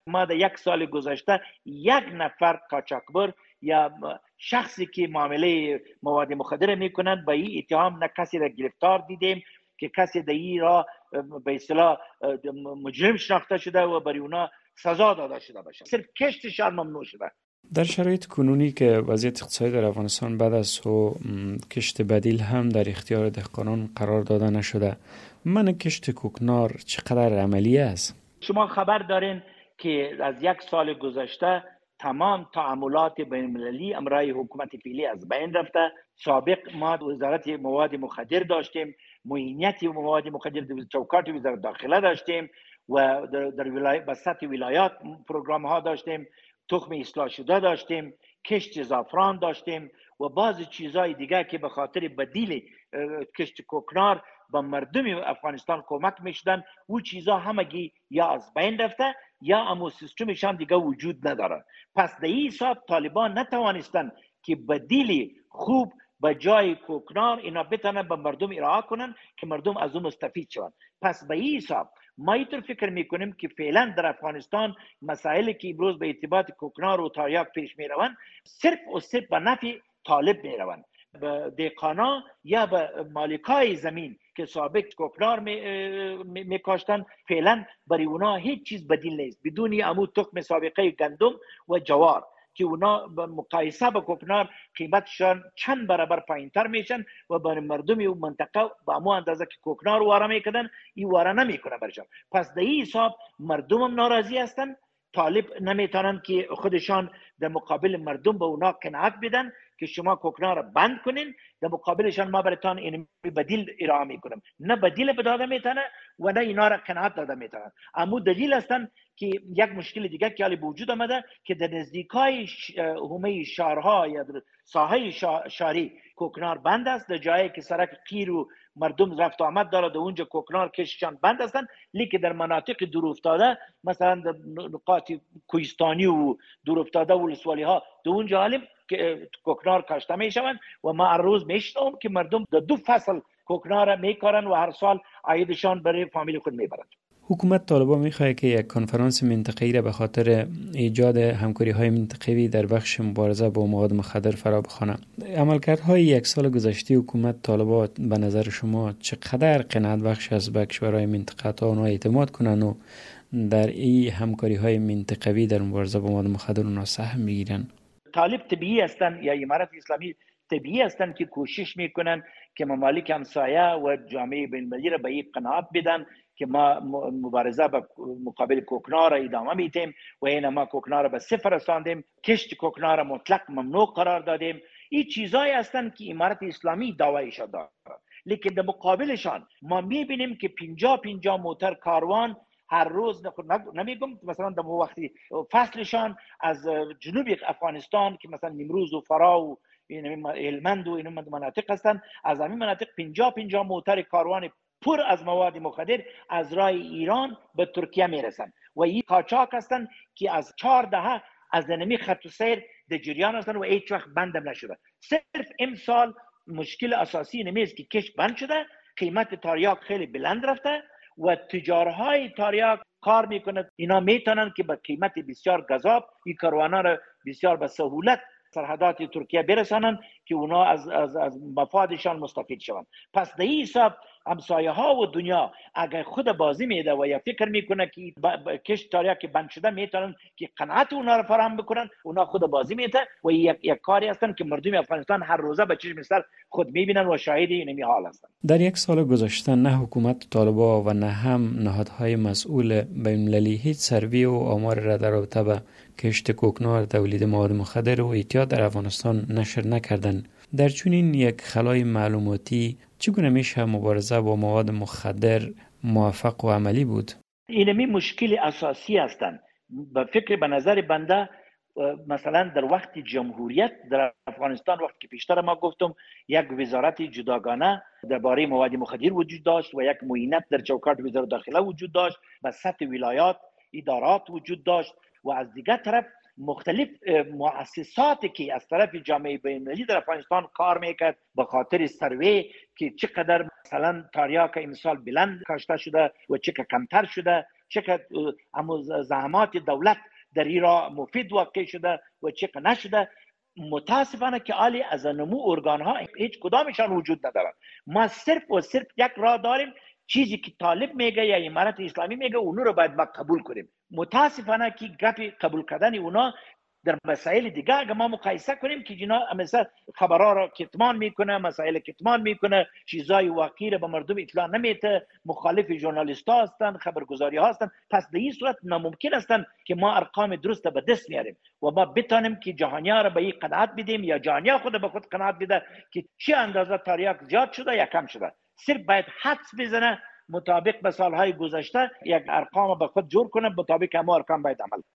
ما در 1 سال گذشته 1 نفر قاچاقبر یا شخصی که معامله مواد مخدر میکنند با این اتهام نه کسی را گرفتار دیدیم که کسی در این را به اصطلاح مجرم شناخته شده و برای اونا سزا داده شده باشه. صرف کشتشان ممنوع شده. در شرایط کنونی که وضعیت اقتصادی در افغانستان بد است و کشت بدیل هم در اختیار دهقانان قرار داده نشده، من کشت کوکنار چقدر عملی است؟ شما خبر دارین که از 1 سال گذشته تمام تعاملات بین المللی امرای حکومت فعلی از بین رفته. سابق ما وزارت مواد مخدر داشتیم، معینیت مواد مخدر در چوکات وزارت داخله داشتیم و در بسط ولایات پروگرام ها داشتیم، تخم اصلاح شده داشتیم، کشت زعفران داشتیم و بعضی چیزهای دیگه که به خاطر بدیل کشت کوکنار به مردم افغانستان کمک میشدن. او چیزها همگی یا از بین رفته یا امو سیستمش هم دیگه وجود نداره. پس در این حساب طالبان نتوانستن که بدیل خوب به جای کوکنار اینا بتونن به مردم ارائه کنن که مردم از اون مستفید شون. پس به این حساب ما اینطور فکر میکنیم که فعلا در افغانستان مسائلی که امروز به ارتباط کوکنار و تریاک پیش میروند صرف و صرف به نفع طالب میروند. به دهقانا یا به مالکای زمین که سابق کوکنار میکاشتن فعلا برای اونا هیچ چیز بدیل نیست بدون امو تخم سابقه گندم و جوار که اونا به مقایسه با کوکنار قیمتشان چند برابر پایینتر میشن و برای مردم اون منطقه با امو اندازه که کوکنار واره میکردن این واره نمیکنه برشان. پس در این حساب مردم هم ناراضی هستن. طالب نمیتونن که خودشان در مقابل مردم به اونا قناعت بدن که شما کوکنار را بند کنین، در مقابلشان ما براتون این بدیل ارائه میکنم. نه بدیل بداده میتونه و نه اینا را قناعت داده میتونه. اما دلیل هستن که یک مشکل دیگه که حالی به وجود آمده که در نزدیکای حومه شهرها یا در ساحه شهری کوکنار بند است. در جایی که سرک قیر و مردم رفت آمد داره در اونجا کوکنار کششان بند هستن، لیکن در مناطق دور افتاده مثلا در نقاط کوهستانی و دور افتاده و ولسوالی ها در اونجا حالی که کوکنار کاشته میشوند و ما هر روز میشنوم که مردم در 2 فصل کوکنار میکارن و هر سال عایدشان برای فامیل خود میبرند. حکومت طالبان میخواد که یک کنفرانس منطقه‌ای را به خاطر ایجاد همکاری‌های منطقه‌ای در بخش مبارزه با مواد مخدر فرا بخوانه. عملکردهای 1 سال گذشته حکومت طالبان به نظر شما چقدر قناعت بخش است به کشورهای منطقه تا آنها اعتماد کنند و در این همکاری‌های منطقه‌ای در مبارزه با مواد مخدر اونها سهم بگیرن؟ طالب طبیعی هستند یا امارت اسلامی طبیعی هستند که کوشش میکنن که ممالک همسایه و جامعه بین‌المللی را به این قناعت بدن که ما مبارزه با مقابل کوکنار را ادامه میدیم و این ما کوکنار را به 0 رساندیم، کشت کوکنار را مطلق ممنوع قرار دادیم. این چیزایی هستند که امارت اسلامی دعویش داره، لیکن در مقابلشان ما میبینیم که 50 موتر کاروان هر روز نمیگم مثلا در وقتی فصلشان از جنوب افغانستان که مثلا نیمروز و فرا و هلمند و این مناطق هستند، از همین مناطق 50 موتر کاروان پر از مواد مخدر از راه ایران به ترکیه میرسند و این قاچاق هستند که از 4 دهه از نمی خط و سیر در جریان هستند و هیچ وقت بندم نشده. صرف امسال مشکل اساسی نمیست که کش بند شده، قیمت تریاک خیلی بلند رفته و تجارهای تریاک کار میکنند. اینا میتونن که با قیمت بسیار گزاف این کاروانا را بسیار به سهولت سرحدات ترکیه برسانند که اونا از مفادشان مستفید شوند. پس در این حساب همسایه ها و دنیا اگر خود بازی میده و یا فکر میکنه که کشت تریاک بند شده میتونن که قناعت اونا را فراهم بکنن، اونا خود بازی میده و یک کاری هستن که مردم افغانستان هر روزه به چشم سر خود میبینن و شاهد این حال هستن. در 1 سال گذشته نه حکومت طالبان و نه هم نهادهای مسئول بین‌المللی هیچ سروی و آمار را در رابطه با کشت کوکنار، تولید مواد مخدر و اعتیاد در افغانستان نشر نکردند. در چنین یک خلای معلوماتی چگونه میشه مبارزه با مواد مخدر موفق و عملی بود؟ اینمی مشکل اساسی هستند. به نظر بنده مثلا در وقت جمهوریت در افغانستان وقتی که پیشتر ما گفتم یک وزارت جداگانه درباره مواد مخدر وجود داشت و یک معینت در چوکات وزارت داخله وجود داشت، به سطح ولایات ادارات وجود داشت و از دیگر طرف مختلف مؤسساتی که از طرف جامعه بین‌المللی در افغانستان کار میکرد به خاطر سروی که چقدر مثلا تریاک امسال بلند کاشته شده و چقدر کمتر شده چقدر زحمات دولت در این راه مفید واقع شده و چقدر نشده. متاسفانه که عالی از نمو ارگان ها هیچ کدامشان وجود ندارن. ما صرف و صرف یک راه داریم، چیزی که طالب میگه یا امارت اسلامی میگه اونو رو باید ما قبول کنیم. متاسفانه که گپ قبول کردن اونا در مسائل دیگه اگه ما مقایسه کنیم که جنا مثلا خبرها را کتمان میکنه، مسائل کتمان میکنه، چیزای واقعی را به مردم اطلاع نمیده، مخالف ژورنالیست ها هستند، خبرگزاری ها هستند. پس به این صورت ناممکن است که ما ارقام درست به دست میاریم و ما بتانیم که جهانیا را به این قناعت بدیم یا جهانیا خود به خود قناعت بده که چه اندازه تریاک زیاد شده یا کم شده. صرف باید حدس بزنه مطابق به سالهای گذشته یک ارقام به خود جور کنه، مطابق همه ارقام باید عمل.